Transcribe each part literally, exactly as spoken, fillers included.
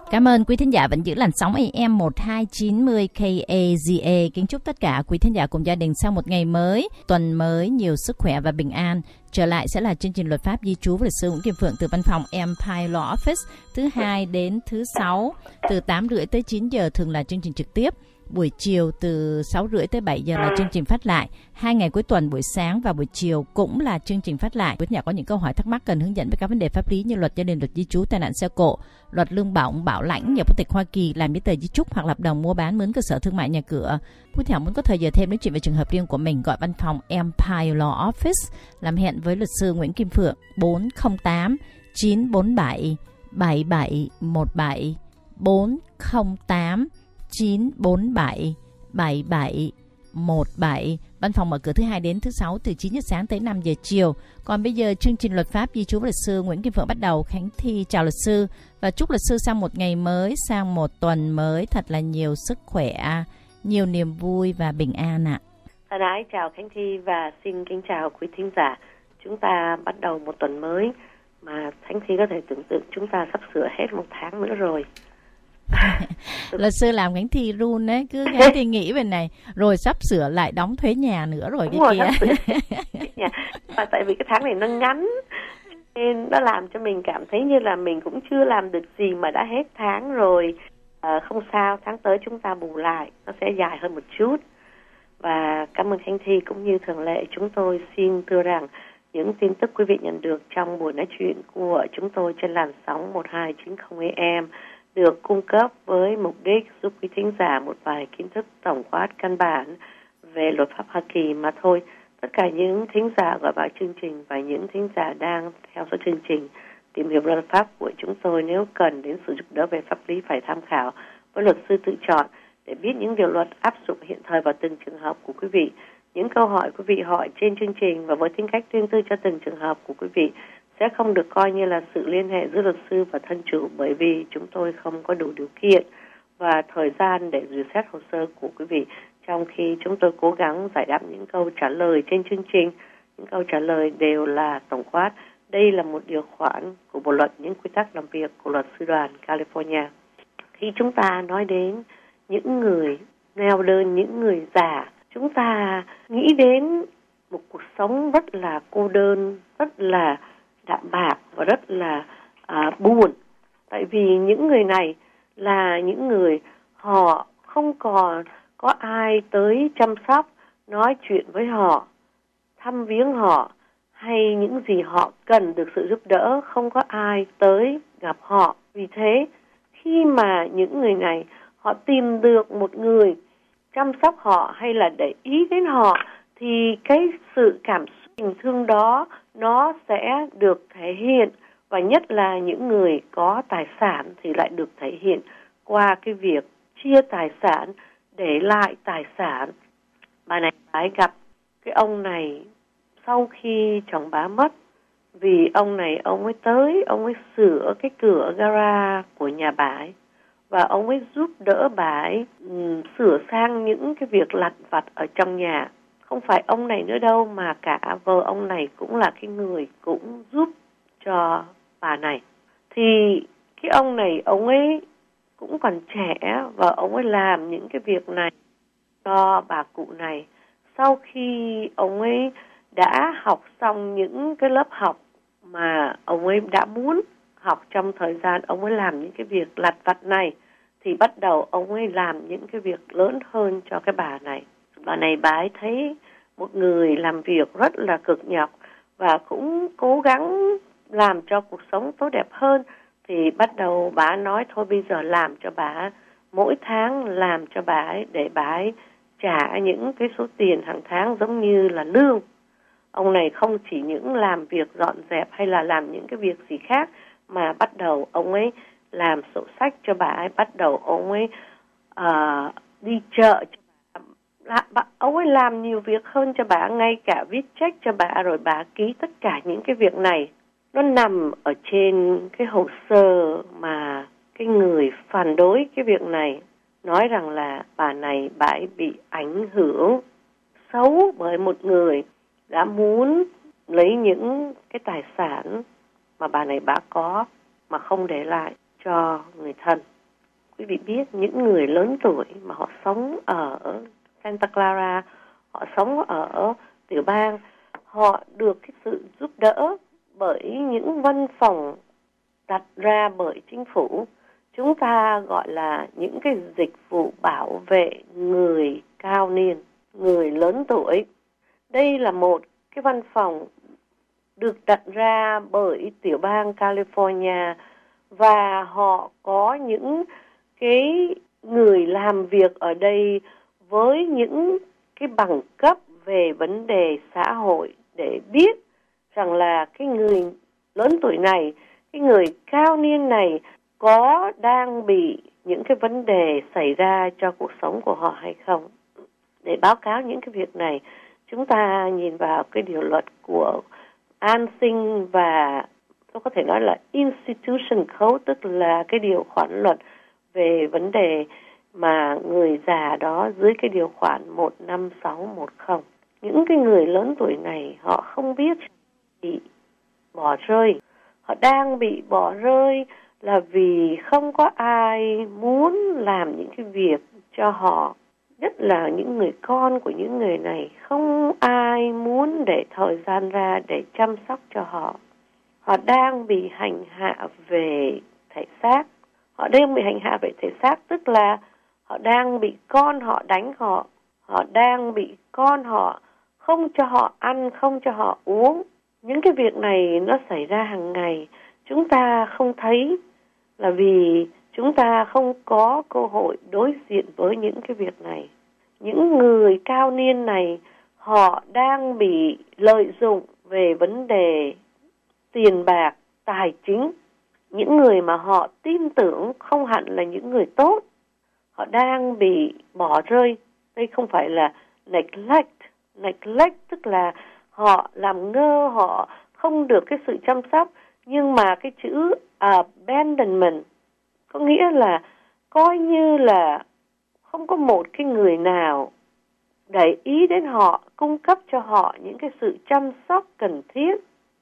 Cảm ơn quý thính giả vẫn giữ làn sóng a em một hai chín mươi K A Z A. Kính chúc tất cả quý thính giả cùng gia đình sau một ngày mới, tuần mới nhiều sức khỏe và bình an. Trở lại sẽ là chương trình luật pháp di trú với luật sư Nguyễn Kim Phượng từ văn phòng Empire Law Office, thứ hai đến thứ sáu từ tám rưỡi tới chín giờ thường là chương trình trực tiếp. Buổi chiều từ sáu rưỡi tới bảy giờ là chương trình phát lại. Hai ngày cuối tuần buổi sáng và buổi chiều cũng là chương trình phát lại. Quý nhà có những câu hỏi thắc mắc cần hướng dẫn về các vấn đề pháp lý như luật gia đình, luật di trú, tai nạn xe cộ, luật lương bổng, bảo lãnh, nhập quốc tịch Hoa Kỳ, làm giấy tờ di chúc hoặc hợp đồng mua bán mướn cơ sở thương mại nhà cửa. Quý nhà muốn có thời giờ thêm nói chuyện về trường hợp riêng của mình, gọi văn phòng Empire Law Office, làm hẹn với luật sư Nguyễn Kim Phượng bốn không tám chín bốn bảy bảy bảy một bảy bốn không tám chín bốn bảy bảy bảy một bảy. Văn phòng mở cửa thứ hai đến thứ sáu từ chín giờ sáng tới năm giờ chiều. Còn bây giờ chương trình luật pháp di trú với luật sư Nguyễn Kim Phượng bắt đầu. Khánh Thi chào luật sư và chúc luật sư sang một ngày mới, sang một tuần mới thật là nhiều sức khỏe, nhiều niềm vui và bình an ạ. Thân ái chào Khánh Thi và xin kính chào quý thính giả. Chúng ta bắt đầu một tuần mới mà Khánh Thi có thể tưởng tượng chúng ta sắp sửa hết một tháng nữa rồi. Luật sư làm Khánh Thi run đấy, cứ Khánh Thi nghĩ về này rồi sắp sửa lại đóng thuế nhà nữa rồi. Đúng cái rồi, kia và tại vì cái tháng này nó ngắn nên nó làm cho mình cảm thấy như là mình cũng chưa làm được gì mà đã hết tháng rồi. À, không sao, tháng tới chúng ta bù lại, nó sẽ dài hơn một chút. Và cảm ơn Khánh Thi, cũng như thường lệ chúng tôi xin thưa rằng những tin tức quý vị nhận được trong buổi nói chuyện của chúng tôi trên làn sóng một hai chín không A M được cung cấp với mục đích giúp quý thính giả một vài kiến thức tổng quát căn bản về luật pháp Hoa Kỳ mà thôi. Tất cả những thính giả gọi vào chương trình và những thính giả đang theo dõi chương trình tìm hiểu luật pháp của chúng tôi, nếu cần đến sự giúp đỡ về pháp lý phải tham khảo với luật sư tự chọn để biết những điều luật áp dụng hiện thời vào từng trường hợp của quý vị. Những câu hỏi quý vị hỏi trên chương trình và với tính cách riêng tư cho từng trường hợp của quý vị sẽ không được coi như là sự liên hệ giữa luật sư và thân chủ, bởi vì chúng tôi không có đủ điều kiện và thời gian để duyệt xét hồ sơ của quý vị, trong khi chúng tôi cố gắng giải đáp những câu trả lời trên chương trình. Những câu trả lời đều là tổng quát. Đây là một điều khoản của Bộ luật những quy tắc làm việc của luật sư đoàn California. Khi chúng ta nói đến những người neo đơn, những người già, chúng ta nghĩ đến một cuộc sống rất là cô đơn, rất là đạm bạc và rất là à, buồn. Tại vì những người này là những người họ không còn có ai tới chăm sóc, nói chuyện với họ, thăm viếng họ, hay những gì họ cần được sự giúp đỡ, không có ai tới gặp họ. Vì thế, khi mà những người này họ tìm được một người chăm sóc họ hay là để ý đến họ, thì cái sự cảm xúc tình thương đó nó sẽ được thể hiện, và nhất là những người có tài sản thì lại được thể hiện qua cái việc chia tài sản, để lại tài sản. Bà này bà ấy gặp cái ông này sau khi chồng bà mất, vì ông này ông ấy tới, ông ấy sửa cái cửa gara của nhà bà ấy, và ông ấy giúp đỡ bà ấy um, sửa sang những cái việc lặt vặt ở trong nhà. Không phải ông này nữa đâu, mà cả vợ ông này cũng là cái người cũng giúp cho bà này. Thì cái ông này, ông ấy cũng còn trẻ và ông ấy làm những cái việc này cho bà cụ này. Sau khi ông ấy đã học xong những cái lớp học mà ông ấy đã muốn học trong thời gian ông ấy làm những cái việc lặt vặt này, thì bắt đầu ông ấy làm những cái việc lớn hơn cho cái bà này. Bà này bà ấy thấy một người làm việc rất là cực nhọc và cũng cố gắng làm cho cuộc sống tốt đẹp hơn, thì bắt đầu bà nói thôi bây giờ làm cho bà, mỗi tháng làm cho bà ấy để bà ấy trả những cái số tiền hàng tháng giống như là lương. Ông này không chỉ những làm việc dọn dẹp hay là làm những cái việc gì khác, mà bắt đầu ông ấy làm sổ sách cho bà ấy, bắt đầu ông ấy uh, đi chợ cho bà. bà. Ông ấy làm nhiều việc hơn cho bà, ngay cả viết check cho bà, rồi bà ký tất cả những cái việc này. Nó nằm ở trên cái hồ sơ mà cái người phản đối cái việc này nói rằng là bà này bà ấy bị ảnh hưởng xấu bởi một người đã muốn lấy những cái tài sản mà bà này bà có mà không để lại cho người thân. quý vị biết những người lớn tuổi mà họ sống ở Santa Clara, họ sống ở tiểu bang, họ được cái sự giúp đỡ bởi những văn phòng đặt ra bởi chính phủ. Chúng ta gọi là những cái dịch vụ bảo vệ người cao niên, người lớn tuổi. Đây là một cái văn phòng được đặt ra bởi tiểu bang California và họ có những cái người làm việc ở đây với những cái bằng cấp về vấn đề xã hội để biết rằng là cái người lớn tuổi này, cái người cao niên này có đang bị những cái vấn đề xảy ra cho cuộc sống của họ hay không. Để báo cáo những cái việc này, chúng ta nhìn vào cái điều luật của an sinh và tôi có thể nói là Institution Code, tức là cái điều khoản luật về vấn đề mà người già đó dưới cái điều khoản một năm sáu một không. Những cái người lớn tuổi này họ không biết bị bỏ rơi. Họ đang bị bỏ rơi là vì không có ai muốn làm những cái việc cho họ. Nhất là những người con của những người này, không ai muốn để thời gian ra để chăm sóc cho họ. Họ đang bị hành hạ về thể xác. Họ đang bị hành hạ về thể xác tức là họ đang bị con họ đánh họ. Họ đang bị con họ không cho họ ăn, không cho họ uống. Những cái việc này nó xảy ra hàng ngày. Chúng ta không thấy là vì chúng ta không có cơ hội đối diện với những cái việc này. Những người cao niên này họ đang bị lợi dụng về vấn đề tiền bạc, tài chính. Những người mà họ tin tưởng không hẳn là những người tốt, họ đang bị bỏ rơi. Đây không phải là neglect. Neglect tức là họ làm ngơ, họ không được cái sự chăm sóc. Nhưng mà cái chữ abandonment có nghĩa là coi như là không có một cái người nào để ý đến họ, cung cấp cho họ những cái sự chăm sóc cần thiết.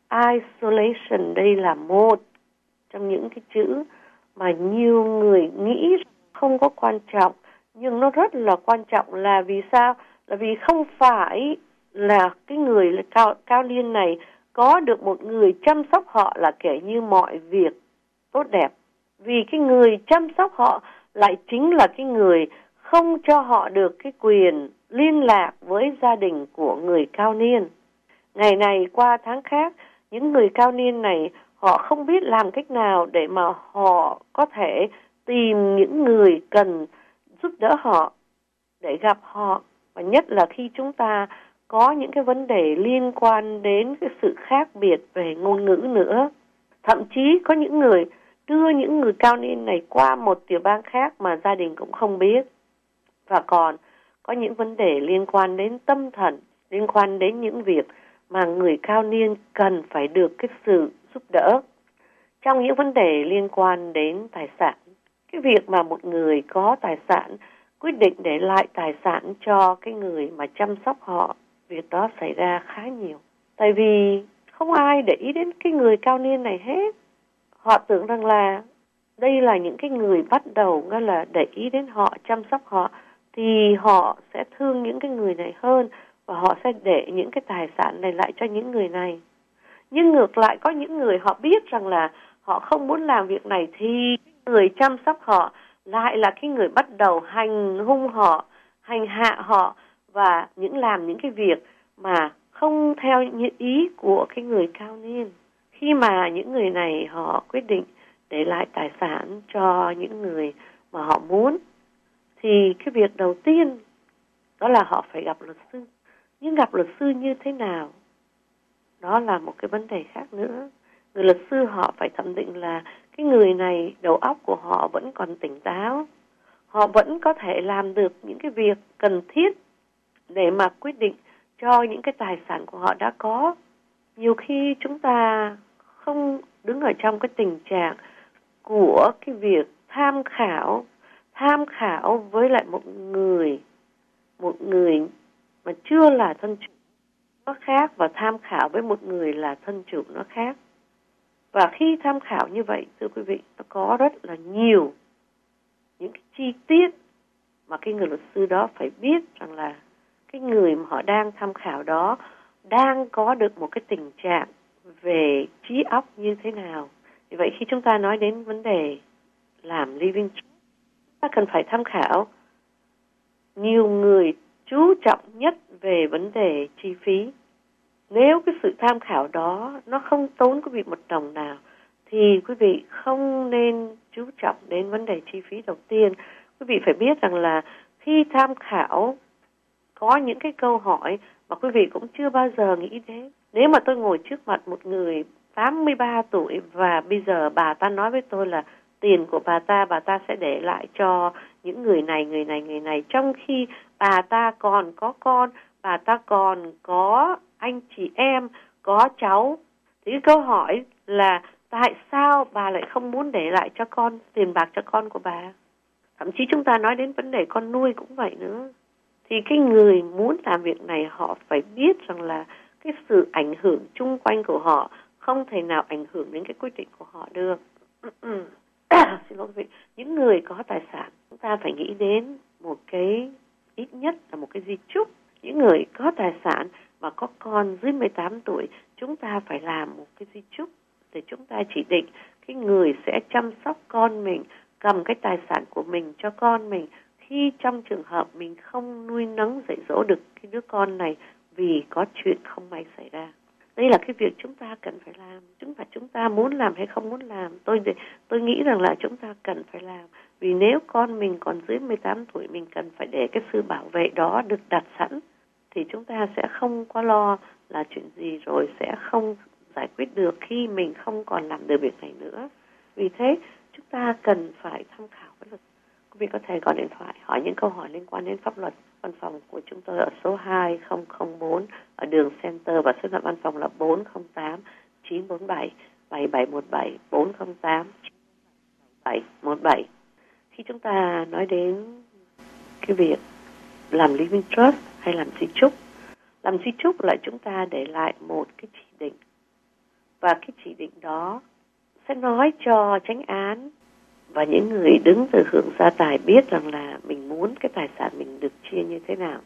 Isolation đây là một trong những cái chữ mà nhiều người nghĩ không có quan trọng, nhưng nó rất là quan trọng. Là vì sao? Là vì không phải là cái người cao, cao niên này có được một người chăm sóc họ là kể như mọi việc tốt đẹp. Vì cái người chăm sóc họ lại chính là cái người không cho họ được cái quyền liên lạc với gia đình của người cao niên. Ngày này qua tháng khác, những người cao niên này họ không biết làm cách nào để mà họ có thể tìm những người cần giúp đỡ họ, để gặp họ. Và nhất là khi chúng ta có những cái vấn đề liên quan đến cái sự khác biệt về ngôn ngữ nữa. Thậm chí có những người đưa những người cao niên này qua một tiểu bang khác mà gia đình cũng không biết. Và còn có những vấn đề liên quan đến tâm thần, liên quan đến những việc mà người cao niên cần phải được cái sự giúp đỡ. Trong những vấn đề liên quan đến tài sản, cái việc mà một người có tài sản quyết định để lại tài sản cho cái người mà chăm sóc họ, việc đó xảy ra khá nhiều. Tại vì không ai để ý đến cái người cao niên này hết. Họ tưởng rằng là đây là những cái người bắt đầu nghe là để ý đến họ, chăm sóc họ, thì họ sẽ thương những cái người này hơn và họ sẽ để những cái tài sản này lại cho những người này. Nhưng ngược lại có những người họ biết rằng là họ không muốn làm việc này thì người chăm sóc họ lại là cái người bắt đầu hành hung họ, hành hạ họ và những làm những cái việc mà không theo những ý của cái người cao niên. Khi mà những người này họ quyết định để lại tài sản cho những người mà họ muốn, thì cái việc đầu tiên đó là họ phải gặp luật sư. Nhưng gặp luật sư như thế nào? Đó là một cái vấn đề khác nữa. Người luật sư họ phải thẩm định là cái người này đầu óc của họ vẫn còn tỉnh táo, họ vẫn có thể làm được những cái việc cần thiết để mà quyết định cho những cái tài sản của họ đã có. Nhiều khi chúng ta không đứng ở trong cái tình trạng của cái việc tham khảo, tham khảo với lại một người, một người mà chưa là thân chủ nó khác, và tham khảo với một người là thân chủ nó khác. Và khi tham khảo như vậy, thưa quý vị, nó có rất là nhiều những chi tiết mà cái người luật sư đó phải biết rằng là cái người mà họ đang tham khảo đó đang có được một cái tình trạng về trí óc như thế nào. Vì vậy khi chúng ta nói đến vấn đề làm living trust, ta cần phải tham khảo nhiều người chú trọng nhất về vấn đề chi phí. Nếu cái sự tham khảo đó nó không tốn quý vị một đồng nào thì quý vị không nên chú trọng đến vấn đề chi phí đầu tiên. Quý vị phải biết rằng là khi tham khảo có những cái câu hỏi mà quý vị cũng chưa bao giờ nghĩ đến. Nếu mà tôi ngồi trước mặt một người tám mươi ba tuổi và bây giờ bà ta nói với tôi là tiền của bà ta, bà ta sẽ để lại cho những người này, người này, người này, trong khi bà ta còn có con, bà ta còn có anh chị em, có cháu. Thì cái câu hỏi là tại sao bà lại không muốn để lại cho con tiền bạc cho con của bà? Thậm chí chúng ta nói đến vấn đề con nuôi cũng vậy nữa. Thì cái người muốn làm việc này họ phải biết rằng là cái sự ảnh hưởng chung quanh của họ không thể nào ảnh hưởng đến cái quyết định của họ được. Xin lỗi quý vị. Những người có tài sản, chúng ta phải nghĩ đến một cái, ít nhất là một cái di chúc. Những người có tài sản mà có con dưới mười tám tuổi, chúng ta phải làm một cái di chúc để chúng ta chỉ định cái người sẽ chăm sóc con mình, cầm cái tài sản của mình cho con mình khi trong trường hợp mình không nuôi nấng dạy dỗ được cái đứa con này vì có chuyện không may xảy ra. Đây là cái việc chúng ta cần phải làm. Chúng ta chúng ta muốn làm hay không muốn làm, tôi tôi nghĩ rằng là chúng ta cần phải làm. Vì nếu con mình còn dưới mười tám tuổi, mình cần phải để cái sự bảo vệ đó được đặt sẵn, thì chúng ta sẽ không có lo là chuyện gì rồi sẽ không giải quyết được khi mình không còn làm được việc này nữa. Vì thế chúng ta cần phải tham khảo cái luật. Quý vị có thể gọi điện thoại hỏi những câu hỏi liên quan đến pháp luật. Văn phòng của chúng tôi ở số hai không không bốn ở đường Center và số điện văn phòng là bốn không tám chín bốn bảy bảy bảy một bảy bốn không tám chín bảy một bảy. Khi chúng ta nói đến cái việc làm living trust hay làm di chúc, làm di chúc là chúng ta để lại một cái chỉ định, và cái chỉ định đó sẽ nói cho chánh án và những người đứng từ hưởng gia tài biết rằng là mình muốn cái tài sản mình được chia như thế nào.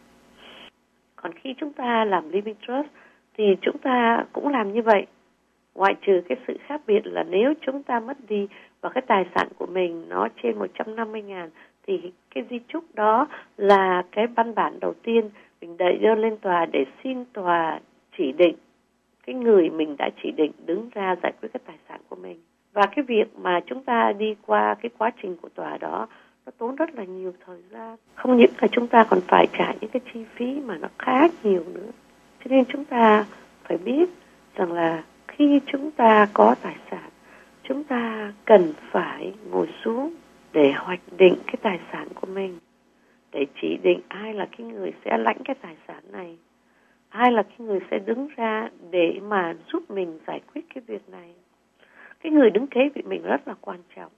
Còn khi chúng ta làm living trust thì chúng ta cũng làm như vậy, ngoại trừ cái sự khác biệt là nếu chúng ta mất đi và cái tài sản của mình nó trên một trăm năm mươi ngàn thì cái di chúc đó là cái văn bản đầu tiên mình đẩy đơn lên tòa để xin tòa chỉ định cái người mình đã chỉ định đứng ra giải quyết cái tài sản của mình. Và cái việc mà chúng ta đi qua cái quá trình của tòa đó nó tốn rất là nhiều thời gian. Không những là chúng ta còn phải trả những cái chi phí mà nó khá nhiều nữa. Cho nên chúng ta phải biết rằng là khi chúng ta có tài sản, chúng ta cần phải ngồi xuống để hoạch định cái tài sản của mình, để chỉ định ai là cái người sẽ lãnh cái tài sản này, ai là cái người sẽ đứng ra để mà giúp mình giải quyết cái việc này. Cái người đứng kế vị mình rất là quan trọng,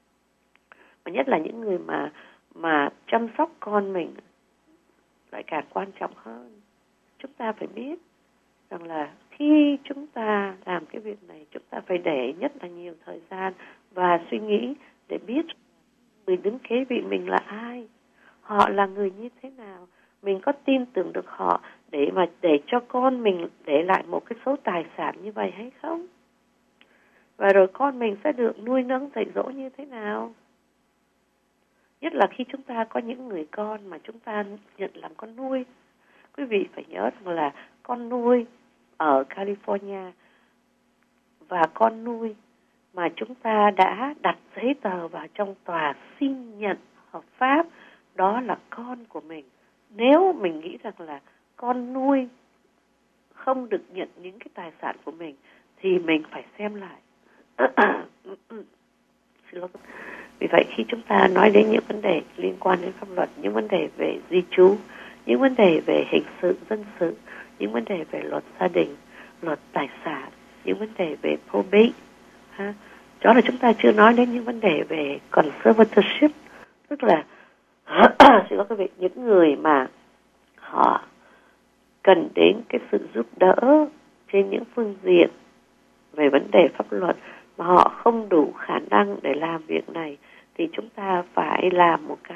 và nhất là những người mà mà chăm sóc con mình lại càng quan trọng hơn. Chúng ta phải biết rằng là khi chúng ta làm cái việc này, chúng ta phải để nhất là nhiều thời gian và suy nghĩ để biết người đứng kế vị mình là ai, họ là người như thế nào, mình có tin tưởng được họ để mà để cho con mình để lại một cái số tài sản như vậy hay không, và rồi con mình sẽ được nuôi nấng dạy dỗ như thế nào. Nhất là khi chúng ta có những người con mà chúng ta nhận làm con nuôi. Quý vị phải nhớ rằng là con nuôi ở California và con nuôi mà chúng ta đã đặt giấy tờ vào trong tòa xin nhận hợp pháp, đó là con của mình. Nếu mình nghĩ rằng là con nuôi không được nhận những cái tài sản của mình thì mình phải xem lại. Vì vậy khi chúng ta nói đến những vấn đề liên quan đến pháp luật, những vấn đề về di trú, những vấn đề về hình sự, dân sự, những vấn đề về luật gia đình, luật tài sản, những vấn đề về probate, ha, đó là chúng ta chưa nói đến những vấn đề về conservatorship, tức là xin lỗi quý vị, những người mà họ cần đến cái sự giúp đỡ trên những phương diện về vấn đề pháp luật mà họ không đủ khả năng để làm việc này, thì chúng ta phải làm một cái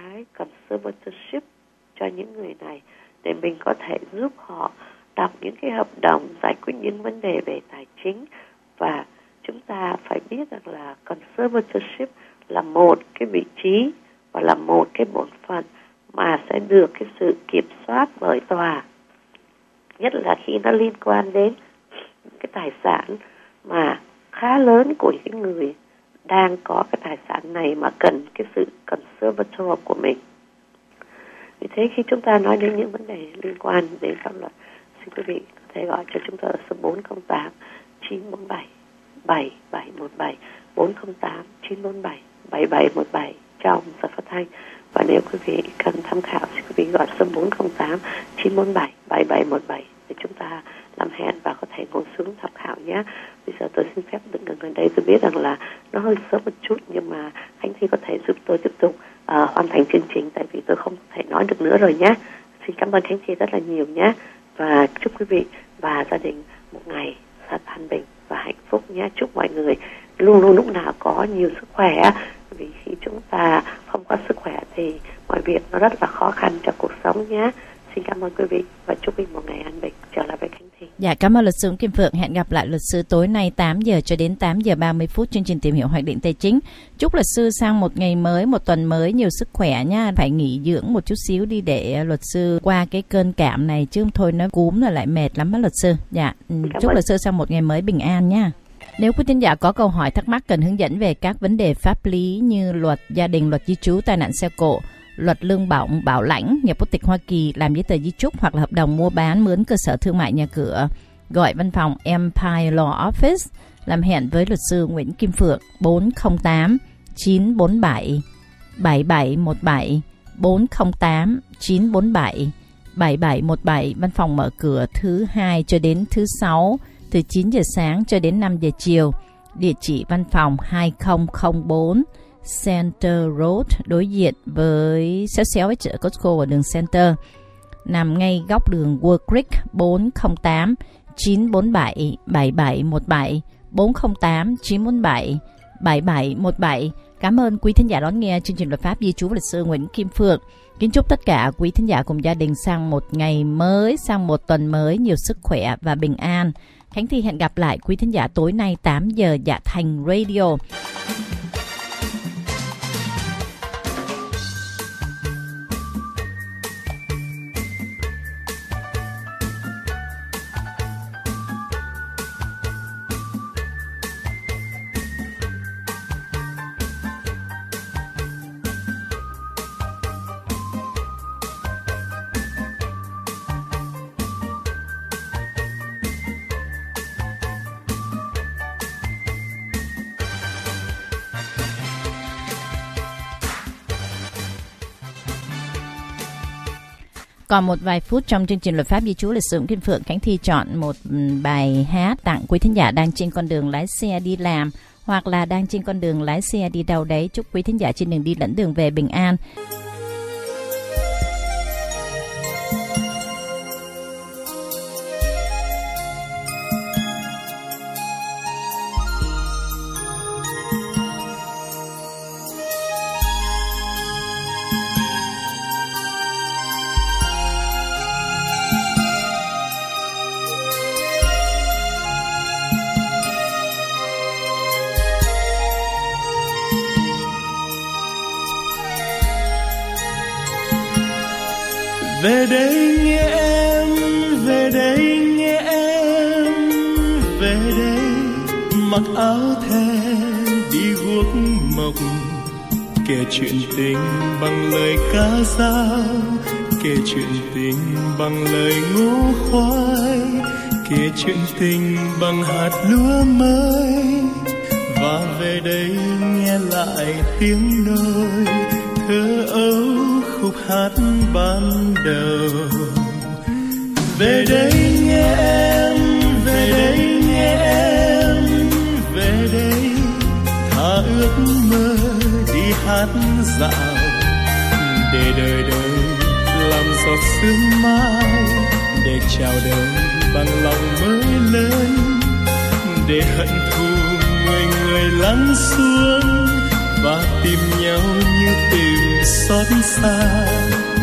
conservatorship cho những người này, để mình có thể giúp họ đọc những cái hợp đồng, giải quyết những vấn đề về tài chính. Và chúng ta phải biết rằng là conservatorship là một cái vị trí và là một cái bổn phận mà sẽ được cái sự kiểm soát bởi tòa, nhất là khi nó liên quan đến cái tài sản mà khá lớn của những người đang có cái tài sản này mà cần cái sự conservator của mình. Vì thế khi chúng ta nói đến những vấn đề liên quan đến pháp luật, xin quý vị có thể gọi cho chúng tôi ở số bốn không tám chín bốn bảy bảy bảy một bảy, bốn không tám chín bốn bảy bảy bảy một bảy trong giờ phát thanh. Và nếu quý vị cần tham khảo, xin quý vị gọi số bốn không tám chín bốn bảy bảy bảy một bảy để chúng ta làm hẹn và có thể ngồi xuống tham khảo nhé. Bây giờ tôi xin phép đừng ngừng ở đây. Tôi biết rằng là nó hơi sớm một chút, nhưng mà Khánh Thi có thể giúp tôi tiếp tục uh, hoàn thành chương trình, tại vì tôi không thể nói được nữa rồi nhé. Xin cảm ơn Khánh Thi rất là nhiều nhé. Và chúc quý vị và gia đình một ngày thật an bình và hạnh phúc nhé. Chúc mọi người luôn luôn lúc nào có nhiều sức khỏe, vì khi chúng ta không có sức khỏe thì mọi việc nó rất là khó khăn cho cuộc sống nhé. Xin cảm ơn quý vị và chúc quý vị một ngày an bình. Trở lại với Khánh Thi. Dạ, cảm ơn luật sư Kim Phượng. Hẹn gặp lại luật sư tối nay tám giờ cho đến tám giờ ba mươi phút chương trình Tìm Hiểu Hoạch Định Tài Chính. Chúc luật sư sang một ngày mới, một tuần mới nhiều sức khỏe nha. Phải nghỉ dưỡng một chút xíu đi để luật sư qua cái cơn cảm này, chứ không thôi nó cúm là lại mệt lắm đó luật sư. Dạ, chúc ơn. Luật sư sang một ngày mới bình an nha. Nếu quý thính giả có câu hỏi thắc mắc cần hướng dẫn về các vấn đề pháp lý như luật gia đình, luật di trú, tai nạn xe cộ, luật lương bổng, bảo lãnh, nhập quốc tịch Hoa Kỳ, làm giấy tờ di chúc hoặc là hợp đồng mua bán, mướn cơ sở thương mại nhà cửa, gọi văn phòng Empire Law Office, làm hẹn với luật sư Nguyễn Kim Phượng bốn không tám chín bốn bảy bảy bảy một bảy, bốn không tám chín bốn bảy bảy bảy một bảy. Văn phòng mở cửa thứ hai cho đến thứ sáu, từ chín giờ sáng cho đến năm giờ chiều. Địa chỉ văn phòng hai không không bốn Center Road, đối diện với xéo xéo với chợ Costco ở đường Center, nằm ngay góc đường Wood Creek. Bốn không tám chín bốn bảy bảy bảy một bảy, bốn không tám chín bốn bảy bảy bảy một bảy. Cảm ơn quý thính giả đón nghe chương trình luật pháp di trú với luật sư Nguyễn Kim Phượng. Kính chúc tất cả quý thính giả cùng gia đình sang một ngày mới, sang một tuần mới nhiều sức khỏe và bình an. Khánh Thi hẹn gặp lại quý thính giả tối nay tám giờ Dạ Thành Radio. Còn một vài phút trong chương trình luật pháp di trú lịch sử Kim Phượng, Khánh Thi chọn một bài hát tặng quý thính giả đang trên con đường lái xe đi làm hoặc là đang trên con đường lái xe đi đâu đấy. Chúc quý thính giả trên đường đi lẫn đường về bình an. Về đây nghe em, về đây nghe em, về đây mặc áo the đi guốc mộc, kể chuyện tình bằng lời ca dao, kể chuyện tình bằng lời ngô khoai, kể chuyện tình bằng hạt lúa mới. Và về đây nghe lại tiếng nơi thơ ấu khúc hát ban đầu. Về đây nghe em, về đây nghe em, về đây tha ước mơ đi hát dạo, để đời đời làm giọt sương mai, để chào đời bằng lòng mới lớn, để hận thù người người lắng xuống và tìm nhau như tìm xót xa.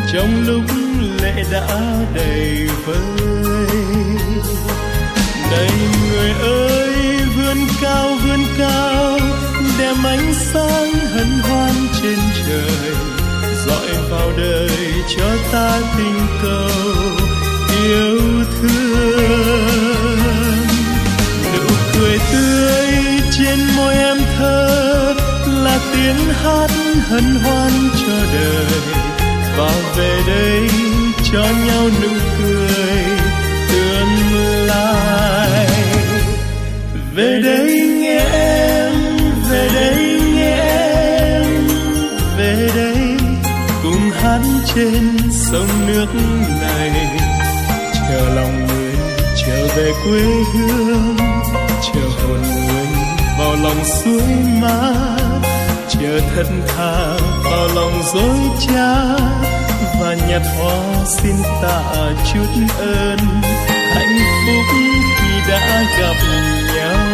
trong lúc lệ đã đầy vơi. Này người ơi, vươn cao vươn cao, đem ánh sáng hân hoan trên trời, dọi vào đời cho ta tình cầu yêu thương. Nụ cười tươi trên môi em thơ là tiếng hát hân hoan cho đời, và về đây cho nhau nụ cười tương lai. Về đây nghe em, về đây nghe em, về đây cùng hát trên sông nước này, chờ lòng người trở về quê hương, chờ hồn người vào lòng suối mát, chờ thật thà vào lòng dối trá, và nhặt hoa xin tạ chút ơn hạnh phúc khi đã gặp nhau.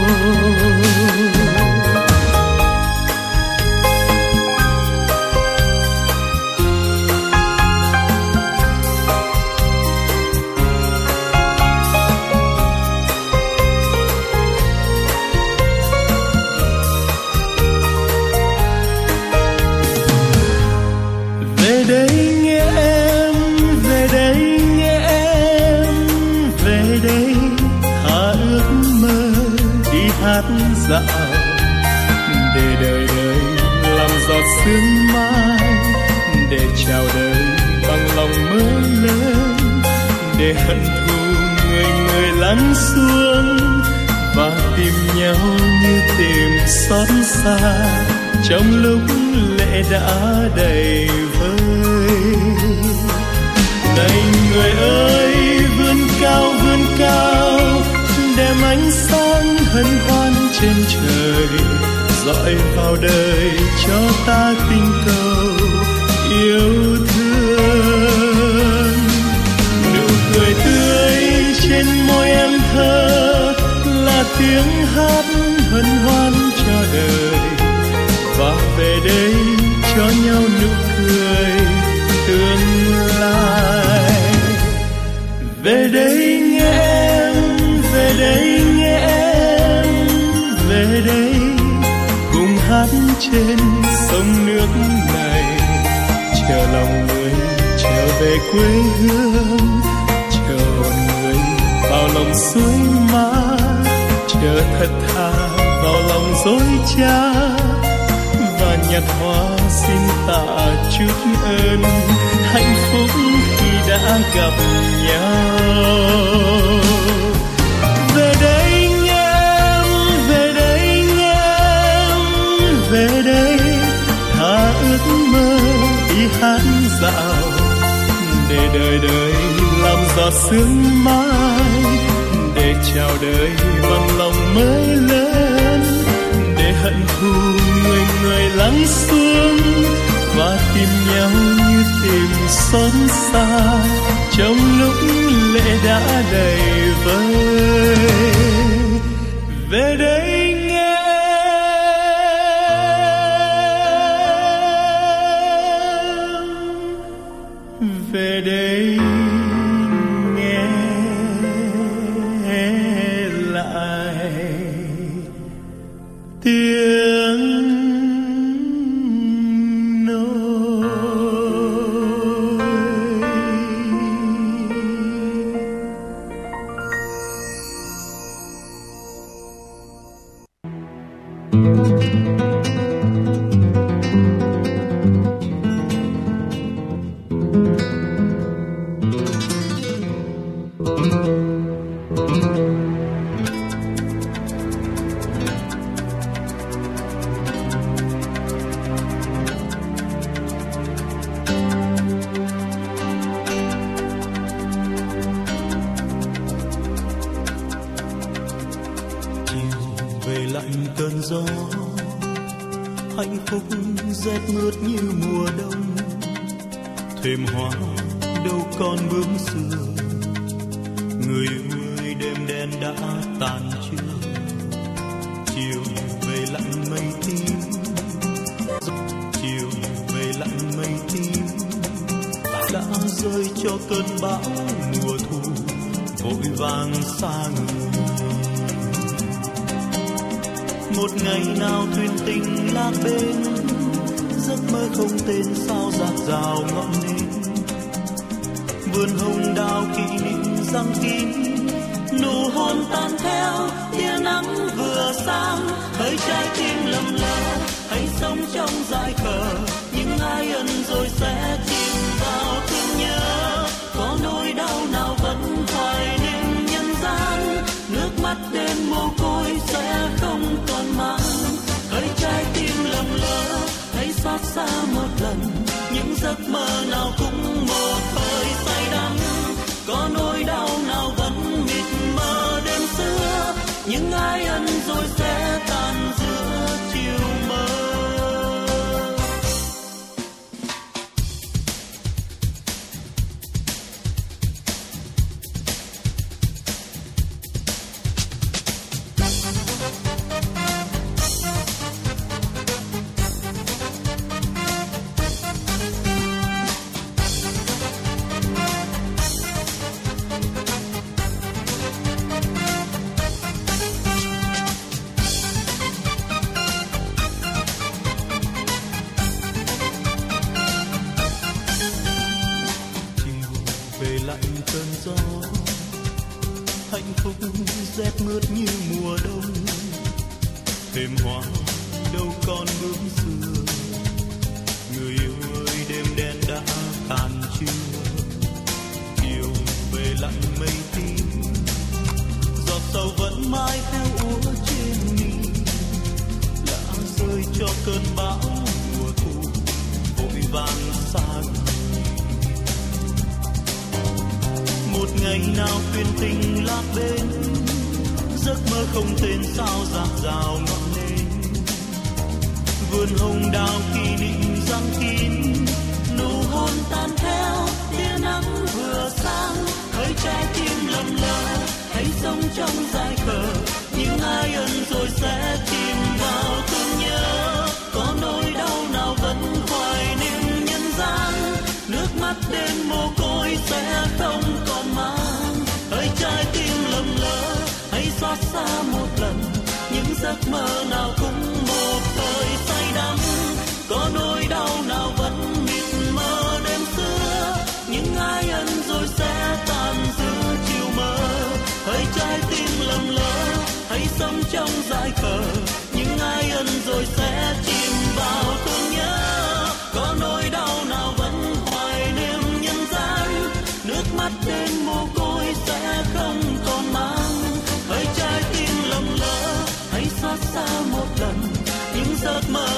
Về đây nghe em, về đây nghe em, về đây thả ước mơ đi hát dạo, để đời đời làm giọt sương mai, để chào đời bằng lòng mới lớn, để hận thù người người lắng xuống, và tìm nhau như tìm xót xa trong lúc lệ đã đầy vơi. Này người ơi, vươn cao vươn cao, đem ánh sáng hân hoan trên trời, dọi vào đời cho ta tình cầu yêu thương. Nụ cười tươi trên môi em thơ là tiếng hát hân hoan cho đời, và về đây cho nhau nụ cười tương lai. Về đây nghe em, về đây nghe em, về đây cùng hát trên sông nước này, chờ lòng người trở về quê hương, chờ hồn người vào lòng suối mát, chờ thật thà vào lòng dối trá, và nhặt hoa xin tạ chút ơn hạnh phúc khi đã gặp nhau. Về đây nghe em, về đây nghe em, về đây thả ước mơ đi hát dạo, để đời đời làm giọt sương mai, để chào đời bằng lòng mới lớn, để hận thù người người lắng xuống, và tìm nhau như tìm xót xa trong lúc lệ đã đầy vơi. Về đây nghe em, về đây nghe lại tiếng cơn gió, hạnh phúc rét mướt như mùa đông, thềm hoa đâu còn bướm xưa, người ơi đêm đen đã tàn chưa, chiều về lạnh mây tím, chiều về lạnh mây tím, rơi cho cơn bão mùa thu vội vàng xa người. Một ngày nào thuyền tình lạc bên, giấc mơ không tên sao dạt dào ngọn nến. Vườn hồng đào kỷ niệm răng kín, nụ hôn tan theo tia nắng vừa sáng. Hỡi trái tim lầm lỡ, hãy sống trong dại khờ, những ai ân rồi sẽ chìm vào thương nhớ. Có nỗi đau nào vẫn hoài niệm nhân gian, nước mắt đêm mồ côi sẽ không còn mang. Hỡi trái tim lầm lỡ, hãy xót xa một lần, những giấc mơ nào cũng một thời say đắm. Có nỗi đau nào vẫn mịt mờ đêm xưa, những ai ân rồi sẽ tan giữa chiều mơ. Rét mướt như mùa đông, đêm hoa đâu còn bướm xưa. Người yêu ơi, đêm đen đã tàn chưa, chiều về lặng mây tím. Giọt sầu vẫn mãi theo úa trên mi, lá rơi cho cơn bão mùa thu vội vàng xa người. Một ngày nào thuyền tình lạc bên, giấc mơ không tên sao dạt dào ngọn lên. Vườn hồng đào kỷ niệm răng kín, nụ hôn tan theo tia nắng vừa sáng. Hỡi trái tim lầm lỡ, hãy sống trong dại khờ, những ai ân rồi sẽ chìm vào thương nhớ. Có nỗi đau nào vẫn hoài niệm nhân gian, nước mắt đêm mồ côi sẽ không còn mang. Hỡi trái tim lầm lỡ, hãy xót xa một lần, những giấc mơ nào cũng một thời say đắm. Có nỗi đau nào vẫn mịt mờ đêm xưa, những ai ân rồi sẽ tan giữa chiều mơ. Hỡi trái tim lầm lỡ, hãy sống trong dại khờ, những ai ân rồi sẽ chìm vào thương nhớ. Có nỗi đau nào vẫn hoài niệm nhân gian, nước mắt đêm mồ côi sẽ không còn mang. Hỡi trái tim lầm lỡ, hãy xót xa một lần, những giấc mơ